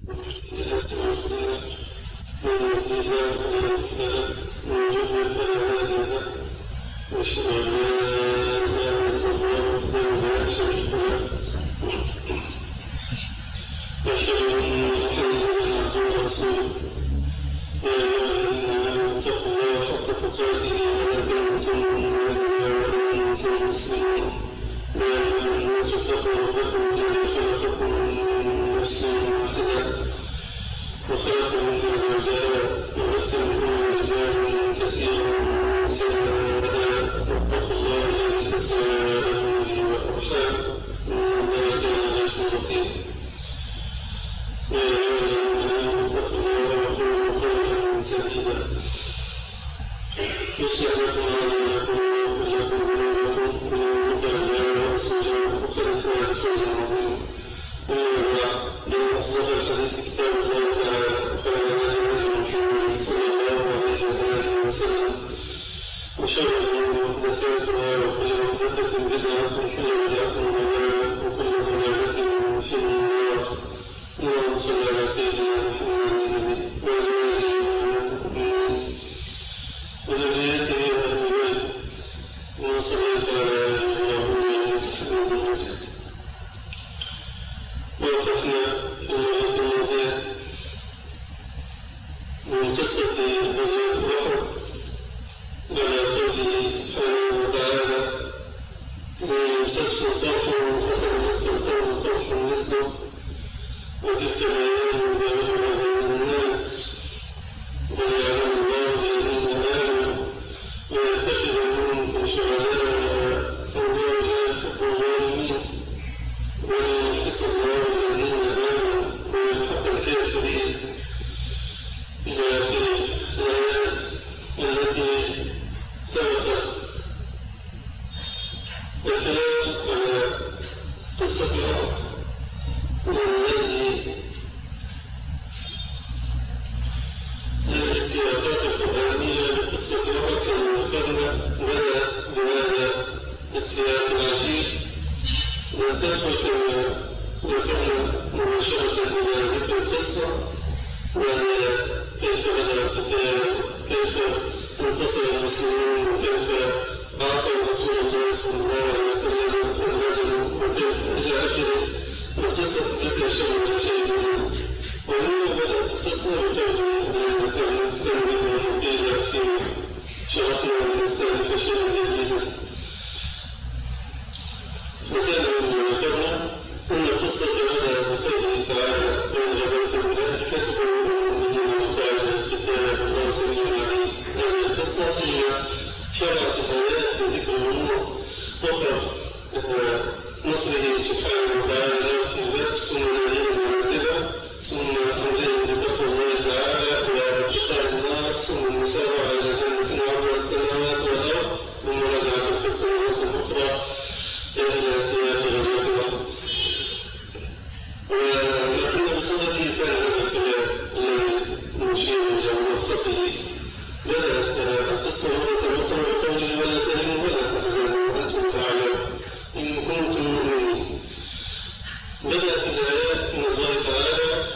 وسيئات أعمالنا من يهده الله فلا مضل له ومن يضلل فلا هادي له وأشهد أن لا إله إلا الله وحده لا شريك له وأشهد أن محمدا عبده ورسوله يا أيها الذين آمنوا اتقوا الله حق تقاته ولا تموتن إلا وأنتم مسلمون يا أيها الناس اتقوا ربكم الذي خلقكم من نفس واحدة وخلق منها زوجها وبث منهما رجالا كثيرا ونساء واتقوا الله الذي تساءلون به والأرحام إن الله كان عليكم رقيبا يا أيها الذين آمنوا اتقوا الله وقولوا قولا سديدا يصلح لكم أعمالكم ويغفر لكم ذنوبكم ومن يطع الله ورسوله فقد فاز فوزا عظيما أما بعد فإن أصدق الحديث كتاب الله تعالى وخير الهدي محمد صلى الله عليه وآله وسلم وشر الأمور محدثاتها وكل محدثة بدعة وكل بدعة ضلالة وكل ضلالة في النار. اللهم صل على سيدنا محمد النبي وأزواجه وأمهات المؤمنين وذريته وأهل بيته ومن صليت على آل إبراهيم إنك حميد مجيد. وقفنا في المرة الماضية من قصة غزوة أحد على قوله سبحانه وتعالى من يمسسه طرف فقد مس القوم طرف مثله وتلك الأيام نداولها بين الناس وليعلم الله الذين آمنوا ويتخذ منكم شهداء والله لا يحب الظالمين وليمحص الله الذين آمنوا ويمحق الكافرين إلى آخر الآيات التي سبقت. الكلام على قصة الأرض وهذه السياقات القرآنية لقصة الأرض المكرمة بدأت بهذا السياق العجيب وتدخل كما ذكرنا مباشرة إلى ذكر القصة وهي كيف بدأ القتال كيف انتصر المسلمون وكيف عاصوا رسول الله صلى الله عليه وسلم فنزلوا وكيف إلى آخر القصة التي أشار إلى شيء منه. وهنا بدأت القصة بتغني أنبه النتيجة في شرحنا ونستهدف شيئا جديدا. وكان من ذكرنا أن القصة بدأت بقوله تعالى وإن جبلت الملائكة والمؤمنين وقال الكتاب الله سميع عليم. هذه القصة ثم شرعت الآيات في ذكر الأمور أخرى نصره سبحانه وتعالى له في الباب ثم نهيه ومدده ثم أمره بتقوى الله تعالى واتقاء النار ثم المسارعة إلى جنة عرضها السماوات والأرض ثم رجعت القصة مرة أخرى إلى سياق غزوة الأرض. ولكن بصدده كان هذا الكلام الذي نشير إلى مخصصه. بدأت القصة مرة أخرى بقوله ولا تهنوا ولا تحزنوا وأنتم الأعلون إن كنتم مؤمنين. بدأت الآيات من الله تعالى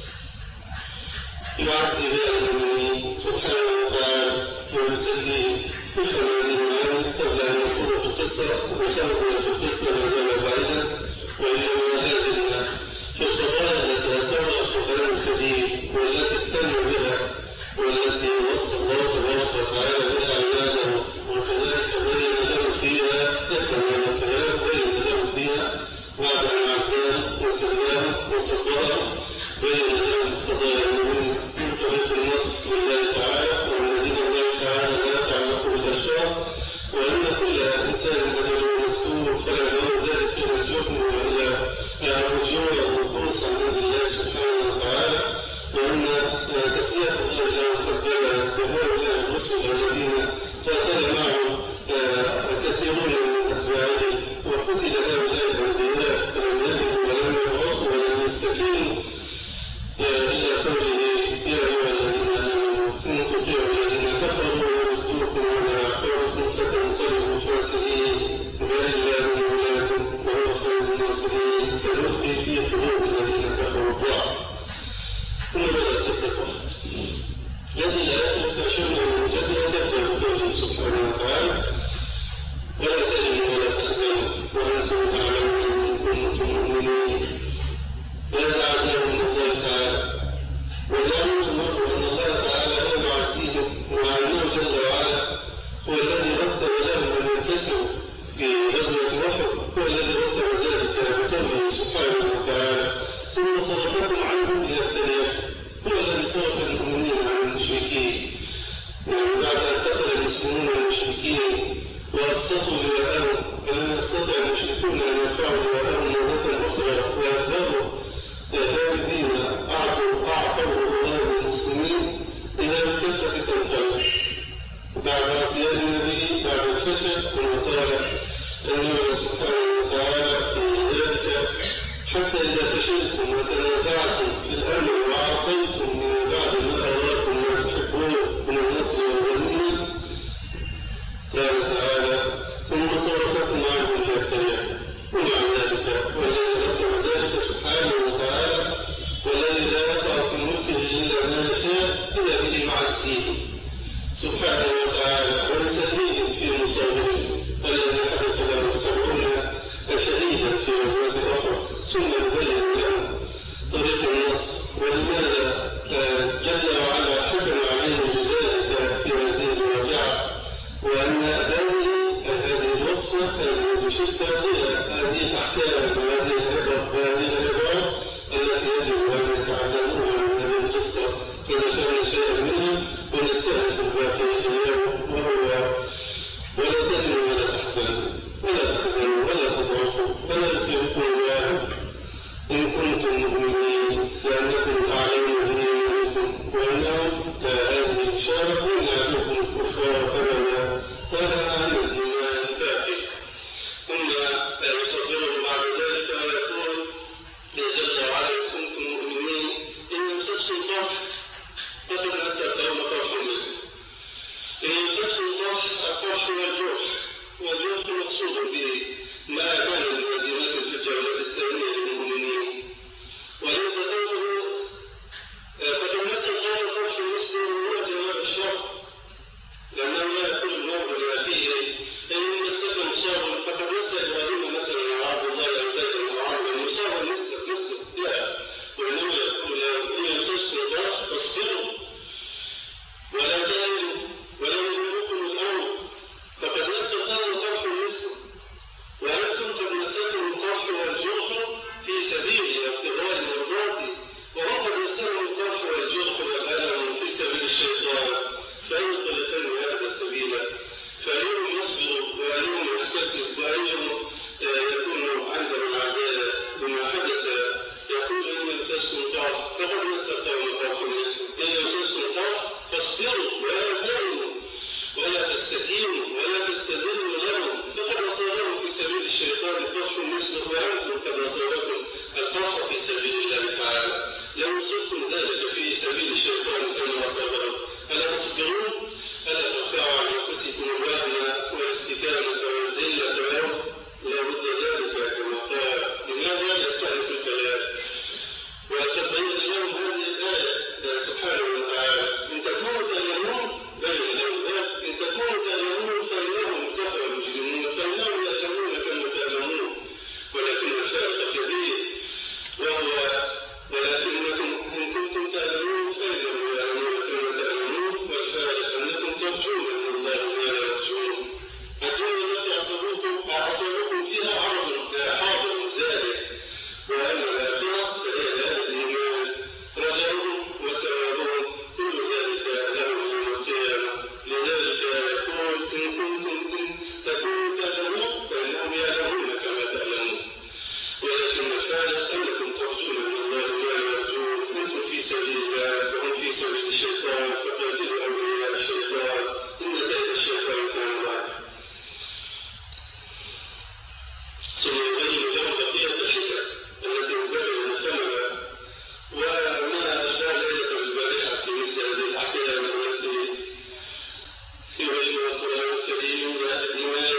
يعزي بها المؤمنين سبحانه وتعالى ويسليهم بفضله عنه قبل أن يخوض في القصة وخوض في القصة ما زال بعيدا وإنما لازلنا في القضايا التي أثرها القرآن الكريم والتي اهتم بها والتي وصى الله تبارك وتعالى بها عباده وكذلك بين له فيها بين له فيها بعد أن عزاه وسلاه وصداه بين له قضايا المهمة من طريق النصر لله تعالى والذين الله تعالى لا يتعلق بالأشخاص وأن كل إنسان أجله مكتوب ولماذا جل وعلا حكم عليه بذلك في هذه الواقعة، وأن هذه الوصفة هذه شتى هذه الأحكام وهذه العبر وهذه العبارات التي يجب أن نتعلمها من هذه القصة فنفهم شيئا منها ونستهدف الباقي اليوم، وهو ولا تهنوا ولا تحزنوا ولا تحزنوا ولا تضعفوا ولا يصيبكم الواحد إن كنتم مؤمنين لأنكم أعلموا به منكم وأنهم هذه بشارة يعلمكم الكفار أبدا هذا عن الإيمان باقي. ثم يصدره بعد ذلك ويقول جل وعلا إن كنتم مؤمنين إن يمسسكم قرح فقد مس القوم قرح مثله. إن يمسسكم القرح والجرح مقصود به ما كان من هزيمات في الجولة الثانية للمؤمنين، وليس قوله فقد مس القوم قرح مثله هو جواب الشرط، لأنه لا يقول المرء لأخيه إن مسك مصاب فقد مس إبراهيم مثلا وعبد الله أو زيد أو عمرو مصابا مثل لا، وإنما يقول إن يمسسكم قرح فاصبروا ولا تهنوا ولا يهمكم الأمر فقد مس القوم قرح مثله وأنتم قد مسكم القرح والجرح في سبيل ابتغاء مرضاتي وهم قد مسهم القرح والجرح والألم في سبيل الشيطان فأي طريقين هذا سبيلا فأيهم يصبر وأيهم يحتسب وأيهم يكون عنده العزاء بما حدث. يقول إن يمسسكم قرح فقد مس القوم قرح مثله إن يمسسكم قرح فاصبروا ولا تهنوا ولا تستهينوا ولا تستذلوا لهم فقد أصابهم في سبيل الشيطان قرح مثله وأنتم قد أصابكم القرح في سبيل الله تعالى. لو يصبكم ذلك في سبيل الشيطان كما أصابهم ألا تصبرون؟ ألا ترفعوا عن أنفسكم الوهن والاستكانة والذلة لهم؟ لا بد ذلك كما قال. لماذا يستهدف الكلام؟ ولقد بين لهم هذه الآية سبحانه وتعالى إن تكونوا تعلمون بين لهم إن تكونوا تعلمون فإنهم كفروا مجرمون فإنهم يعلمون كما تعلمون ولكن الفارق كبير وهو ولكنكم إن كنتم تعلمون فإنهم يعلمون كما تعلمون والفارق أنكم ترجون من الله ما لا يرجون. الدنيا التي أصابكم فيها حاضر زائد وأما الآخرة فهي دار الإيمان رجعهم وثوابهم كل ذلك لهم يوم القيامة. لذلك يقول إن كنتم تكونوا تعلمون فإنهم يعلمون كما تعلمون ولكن الفارق أنكم ترجون من الله ما لا يرجون. أنتم في سبيل الله وهم في سبيل الشيطان فقاتلوا أولياء الشيطان إن كيد الشيطان كان ضعيفا. ثم يبين لهم بقية الحكم التي ينبغي نفهمها وما أشبه ليلة البارحة في مثل هذه الأحكام التي يبينها القرآن الكريم لهذا الإيمان.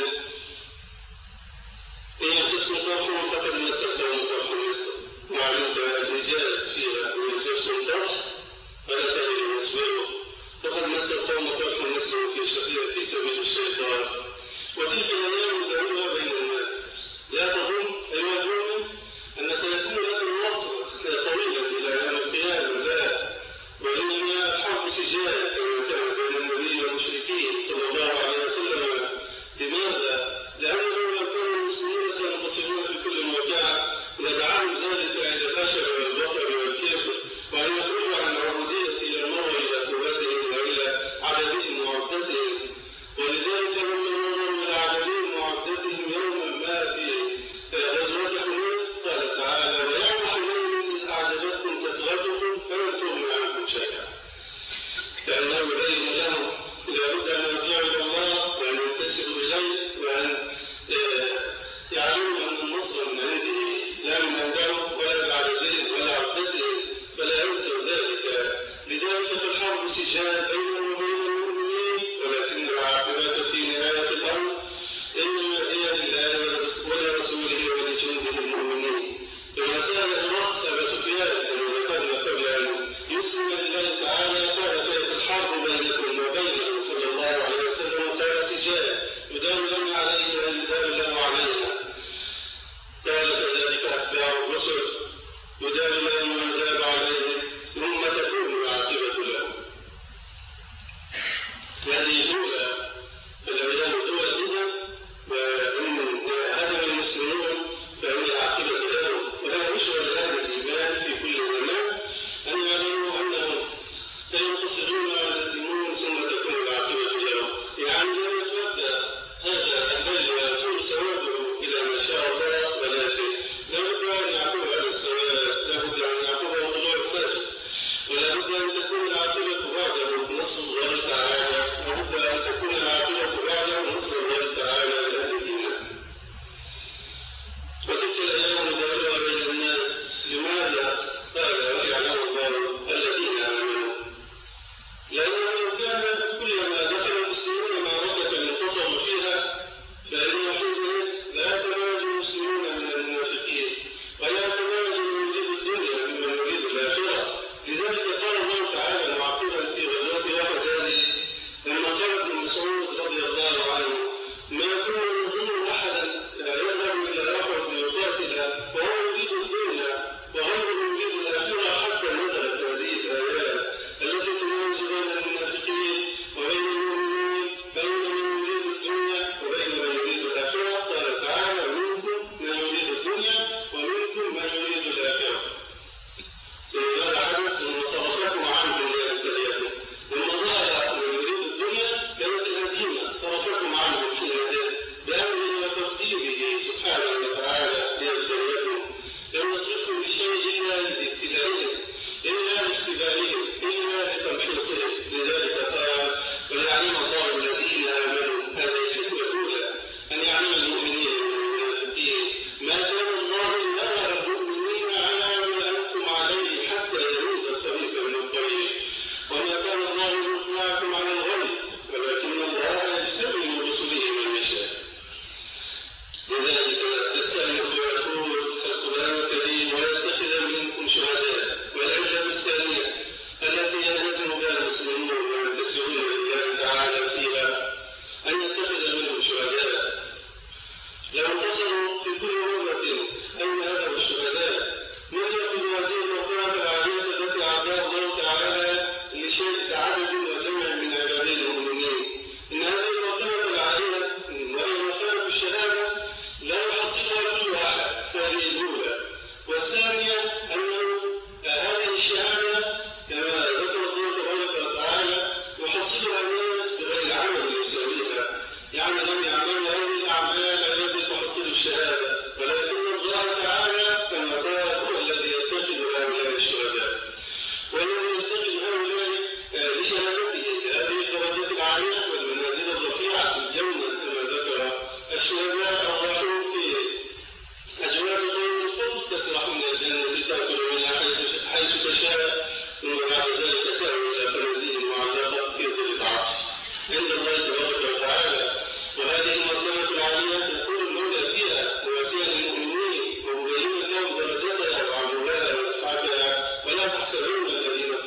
إن يمسسكم قرح فقد مس القوم قرح مثله وعلمت الإجازة فيها إن يمسسكم قرح فلا تهنوا واصبروا فقد مس القوم قرح مثله في سبيل الشيطان وتلك الأيام نداولها بين الناس. لا تظن أيها المؤمن أن سيكون لك الوصل طويلا إلى يوم القيامة لا، وإنما الحرب سجال كما كان بين النبي والمشركين صلى الله عليه وسلم. لماذا؟ لأنه لو كان المسلمين سينتصرون في كل موقعة لدعاهم ذلك إلى البشر والبطر والكبر وأن يخرجوا عن العبودية إلى النور إلى قوتهم وإلى عددهم وعدتهم. ولذلك لما نظروا إلى عددهم وعدتهم يوما ما في غزوة حنين قال تعالى ويوم حنين إذ أعجبتكم كثرتكم فلم تغن عنكم شيئا. كأنه يبين لهم لابد أن يرجعوا إلى الله وأن ينتسبوا إليه وأن يعلموا أن النصر من عنده لا من عندهم ولا بعددهم ولا عدتهم فلا ينسوا ذلك. لذلك فالحرب سجال بينهم وبين المؤمنين ولكن العاقبة في نهاية الأمر إنما هي لله ولرسوله ولجنده المؤمنين. لما سأل هرقل أبا سفيان كما ذكرنا قبل أن يسلم لله تعالى قال كانت الحرب بينكم وبينه صلى الله عليه وسلم قال سجال يدار لنا عليه ويدار له علينا. قال كذلك أتباع الرسل يدار لهم ويدار عليهم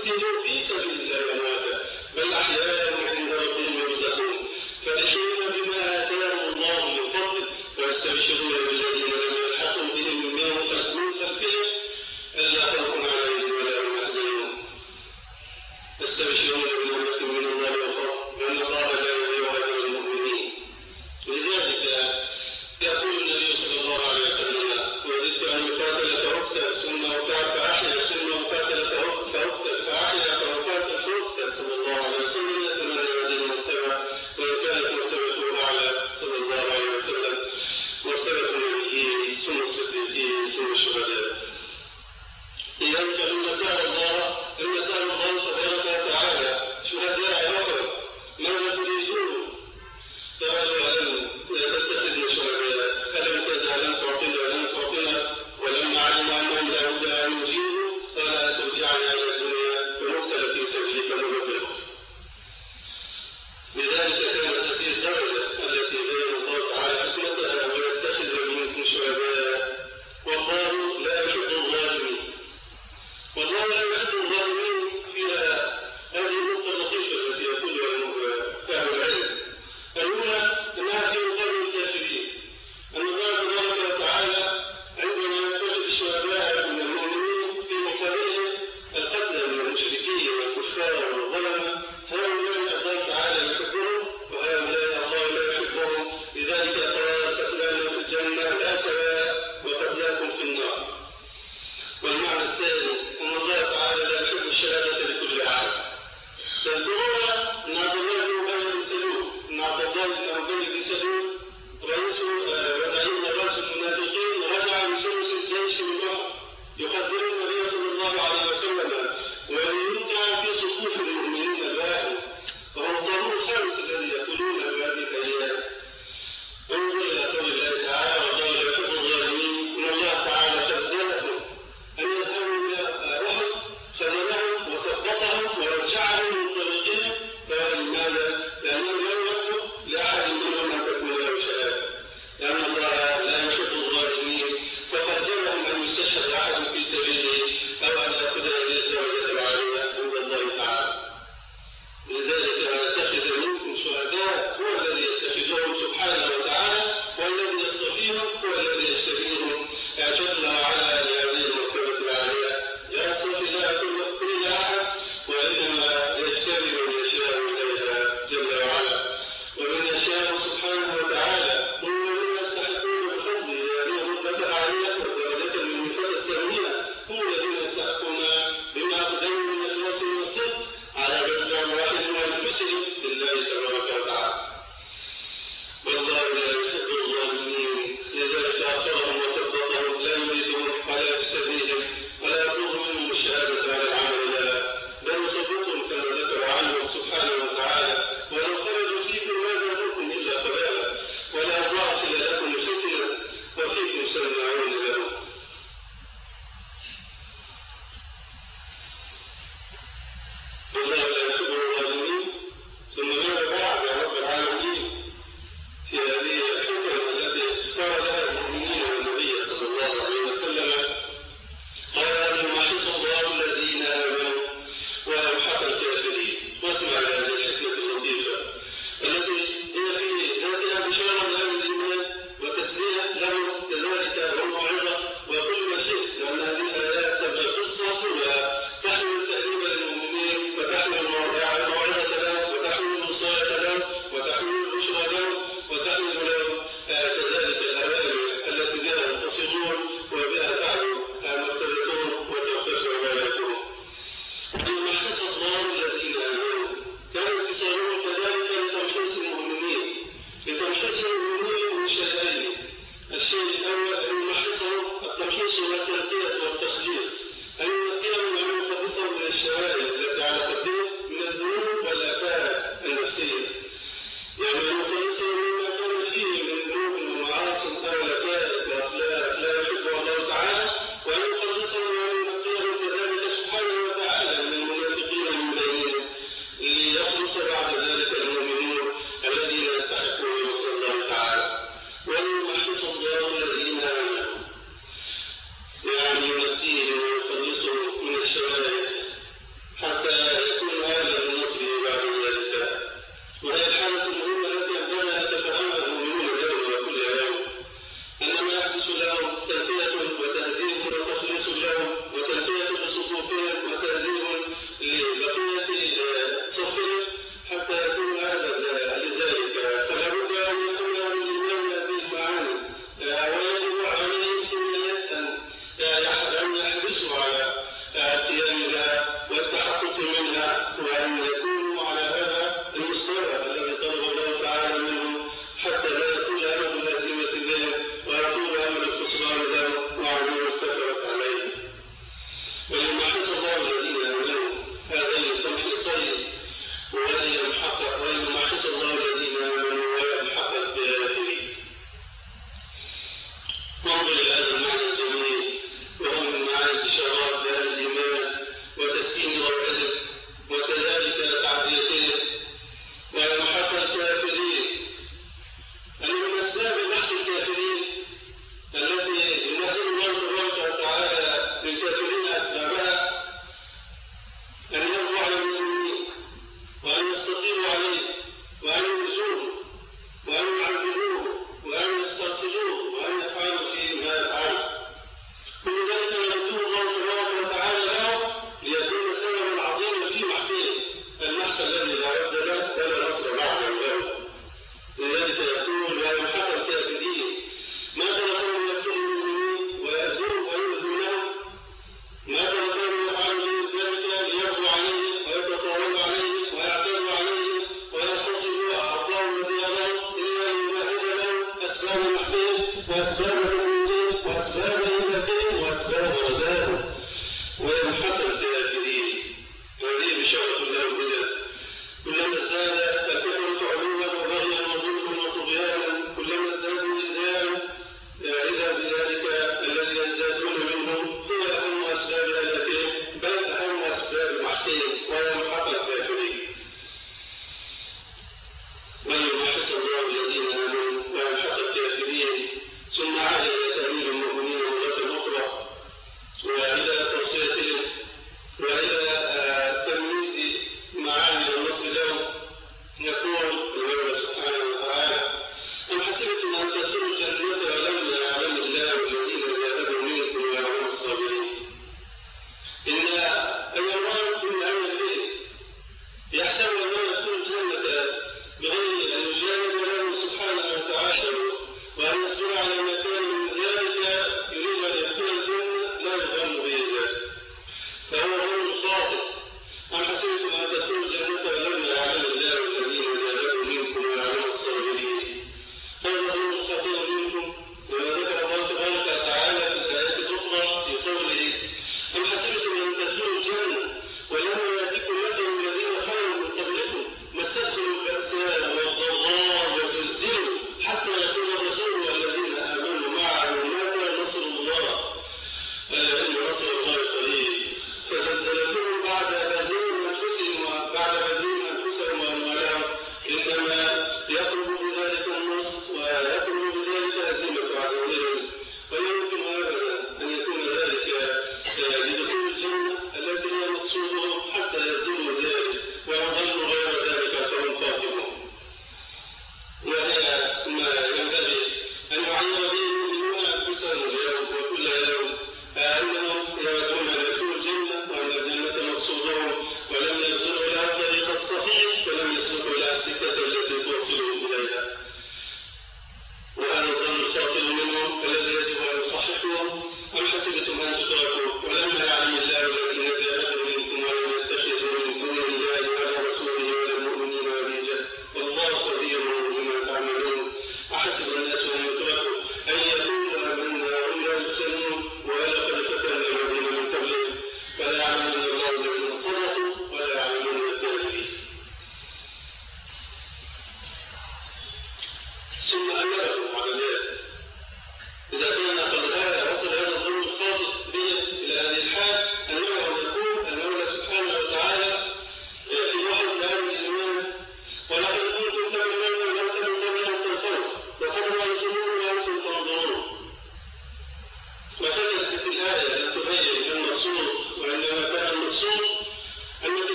قتلوا في سبيل الله أمواتا بل أحياء عند ربهم يرزقون فرحين بما آتاهم الله من فضله ويستبشرون بالذين لم يلحقوا بهم من خلفهم ألا خوف عليهم ولا هم يحزنون يستبشرون بنعمة من الله وفضل وأن الله لا يضيع أجر المؤمنين. لذلك يقول النبي صلى الله عليه وسلم وددت أن يقاتل فأقتل ثم فأحيا ثم أقاتل فأقتل فأحيا فأقاتل فأقتل صلى الله عليه وسلم يتمنى هذه المرتبة وإن كانت مرتبته أعلى صلى الله عليه وسلم مرتبة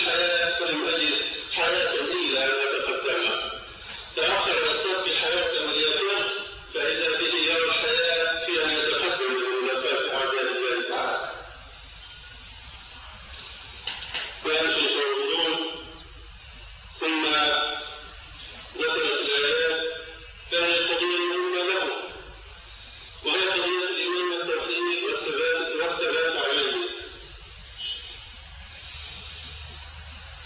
الحياة ولم أجد حياة إلا ما تقدمها. تأخر الصبر حياة من يفر فإذا به يرى الحياة في أن يتقدم بمنافاة أعداء الله تعالى. وأنتم تعودون. ثم ذكرت الآيات فهي قضية مهمة لهم، وهي قضية الإيمان والتوحيد والثبات عليه.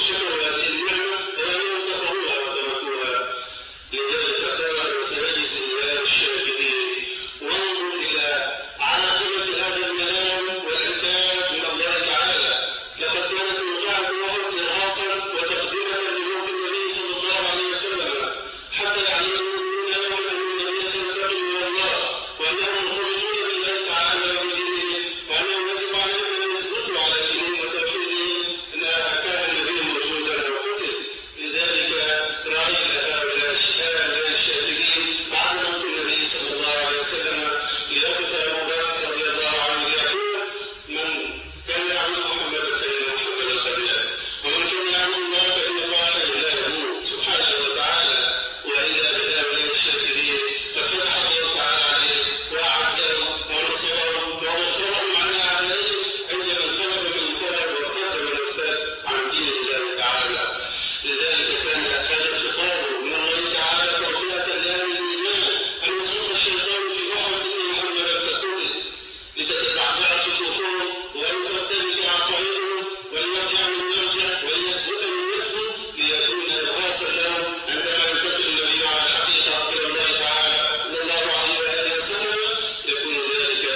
شكروا هذه النعمة ولم كفروها وتركوها. لذلك قال وسيجزي الله الشاكرين. وانظر إلى عاقبة هذا المنام والعتاب من الله تعالى. لقد كانت وقعت أحد إرهاصا وتقديما لموت النبي صلى الله عليه وسلم، حتى يعلم المؤمنون يوما أن النبي سينتقم من الله وأنهم مرتبطون بالله تعالى وبدينه، وأنه يجب عليهم أن يثبتوا على دينهم وتوحيدهم أن كان النبي موجودا أو قتل. لذلك رأينا هؤلاء الشاكرين بعد موت النبي صلى الله عليه وسلم ليقف أبو بكر رضي الله عنه يقول: من كان يعبد محمدا فإن محمدا قد مات، ومن كان يعبد الله فإن الله حي لا يموت سبحانه وتعالى. وإذا بهؤلاء الشاكرين ففتح الله تعالى عليه وأعزهم ونصرهم وغفرهم عن أعدائهم عندما انقلب من طلب وارتد من ارتد عن دين الله تعالى. لذلك كان هذا الخطاب من الله تعالى توطئة لأهل الإيمان أن يصرف الشيطان في بحر إن محمدا قد قتل، لتتزعزع صفوفهم ويثبت عقائدهم وليرجع من يرجع وليثبت من يثبت، ليكون إرهاصا لهم عندما ينتقل النبي على الحقيقة إلى الله تعالى صلى الله عليه وآله وسلم. يكون ذلك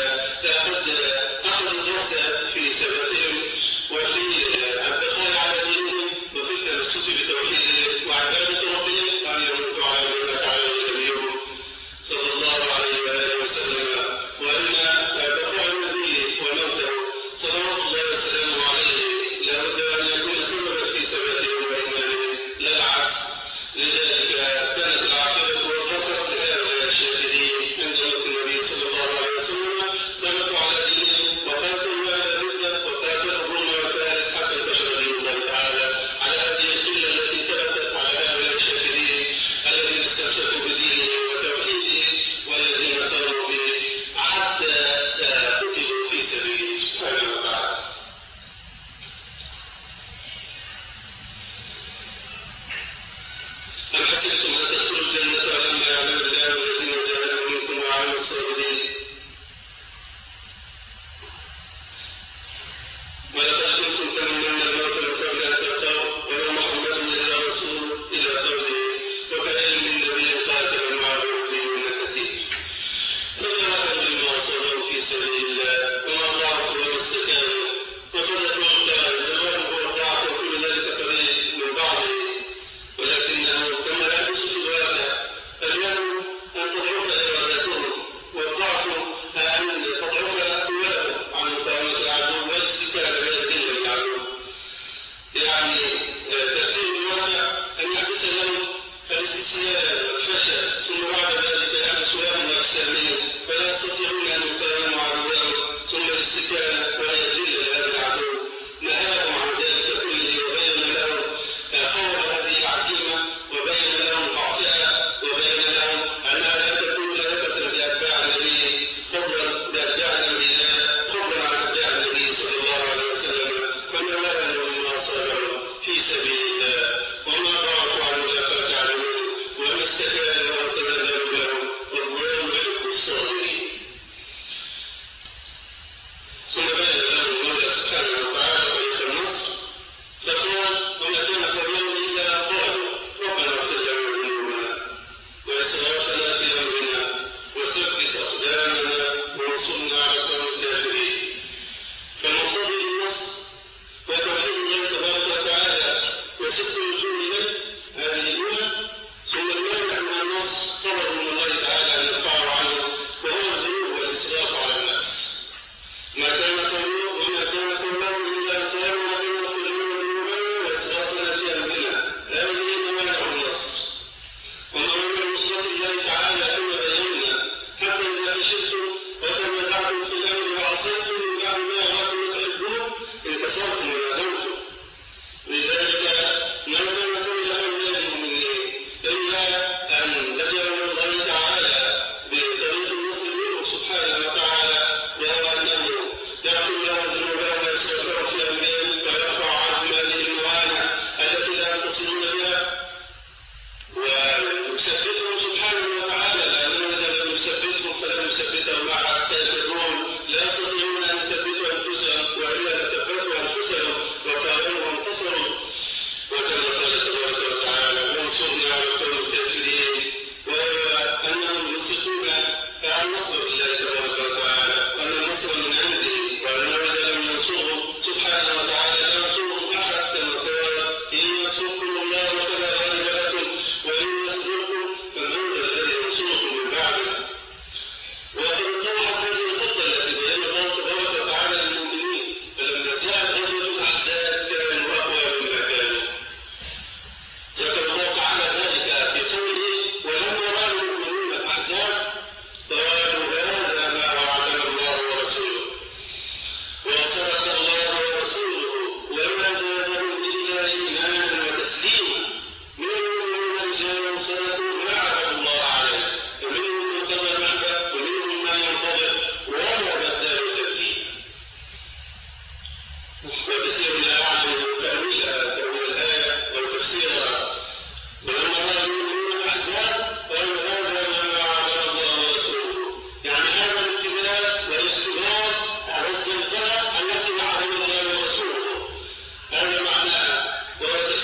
قد أخذ الدرس في ثباتهم وفي البقاء على دينهم وفي التمسك بتوحيدهم وعبادة ربهم، وأن يموتوا على ما فعل نبيهم صلى الله عليه وآله وسلم. وأن بقاء النبي وموته صلوات الله وسلامه عليه لابد أن يكون سببا في ثباتهم وإيمانهم لا العكس. لذلك كانت العاقبة والغفرة لهؤلاء الشاكرين عند موت النبي صلى الله عليه وسلم، ثبتوا على دينهم وقاتلوا أهل الردة وقاتلوا الروم وفارس حتى انتشر دين الله تعالى على هذه القلة التي ثبتت على هؤلاء الشاكرين الذين استمسكوا بدينه وتوحيده والذين صاروا به حتى قتلوا في سبيله سبحانه وتعالى. أم حسبتم أن تدخلوا الجنة ولما يعلم الله الذين جاهدوا منكم وعلموا الصابرين ولقد كنتم تمنون الموت من قبل أن تلقوه وما محمد إلا رسول إلى قوله وكأين من نبي قاتل معه ربيون كثير فجاهدوا لما أصابوا في سبيل الله وما ضعفوا وما استكانوا وفرقوا القائل الغرب هو الضعف وكل ذلك قريب من بعضه، ولكنه كما يحدث في الواقع اليوم أن تضعف إرادتهم والضعف أن تضعف قوتهم عن مقاومة العدو والاستكانة بيد العدو. يعني ترتيب الواقع أن يحدث لهم الاستسلام والفشل ثم بعد ذلك يحدث لهم أجسامهم فلا يستطيعون أن يقاوموا عدوهم، ثم الاستكانة وهي ذلة لهذا العدو. نهاهم عن ذلك كله وبين لهم خور هذه العزيمة وبين لهم ضعفها وبين لهم أنها لا تكون لائقة بأتباع النبي فضلا بأتباع الأنبياء فضلا عن أتباع النبي صلى الله عليه وسلم. فما وهنوا مما صبروا في سبيل الله وما ضعفوا عن مدافعة عنهم وما استكانوا وتذللوا لهم والله يحب الصابرين. ثم بين لهم المولى سبحانه وتعالى طريق النصر فقال وما كان قولهم إلا أن قالوا ربنا اغفر لنا ذنوبنا وإسرافنا في أمرنا وثبت أقدامنا وانصرنا على القوم الكافرين. فالمقصود بالنصر وتوحيد الله تبارك وتعالى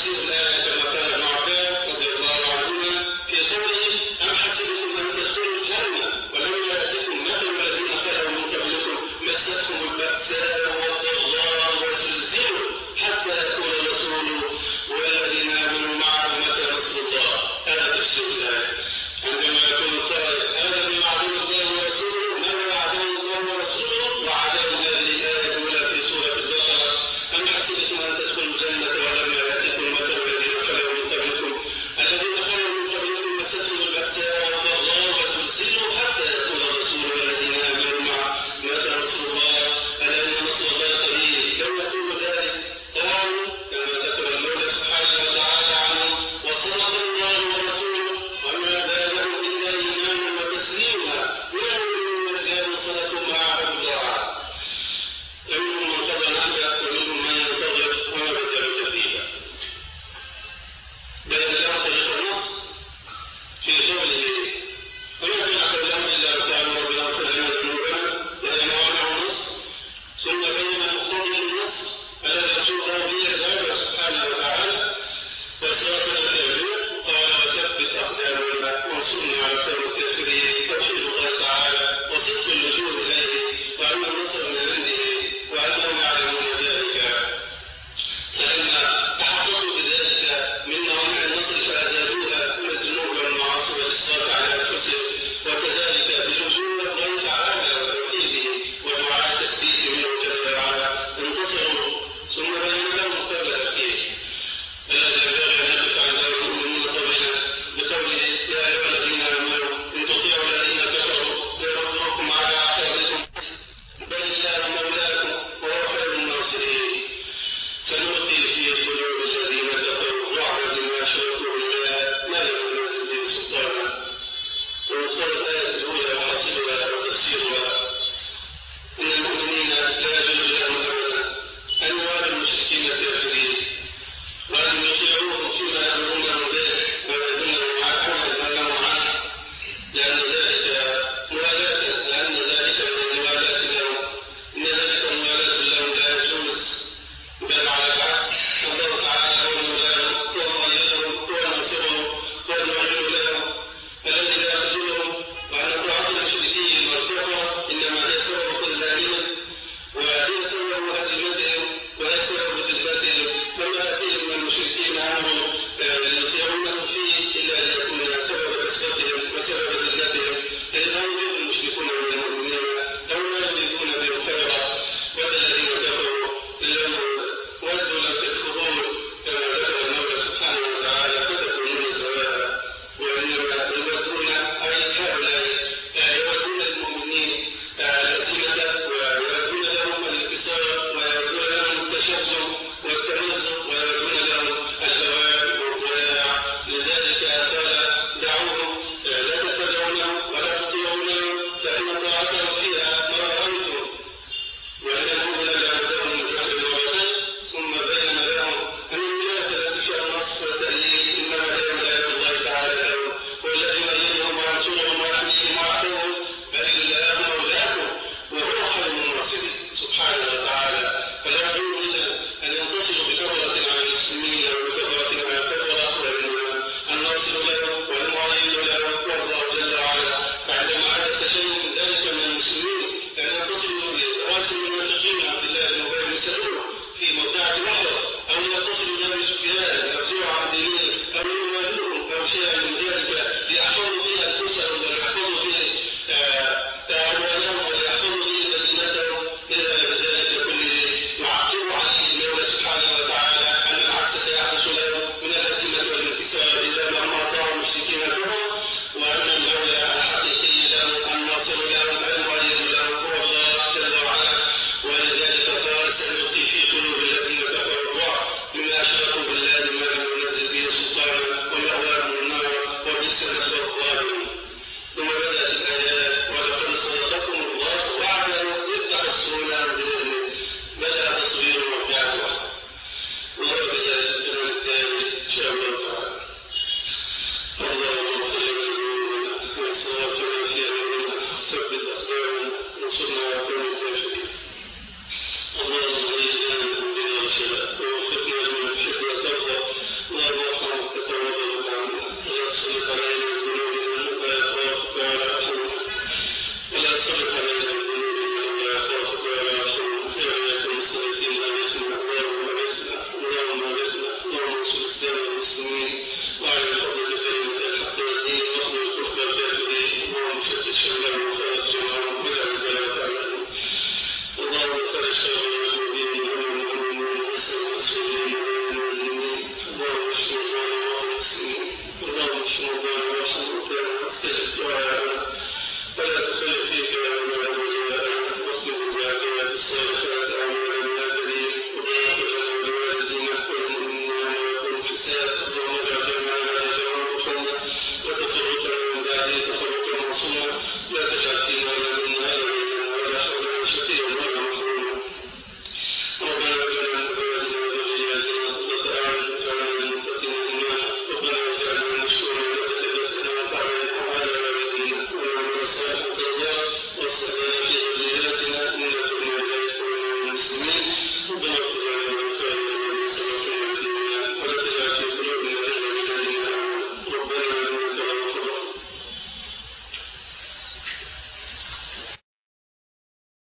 تفسير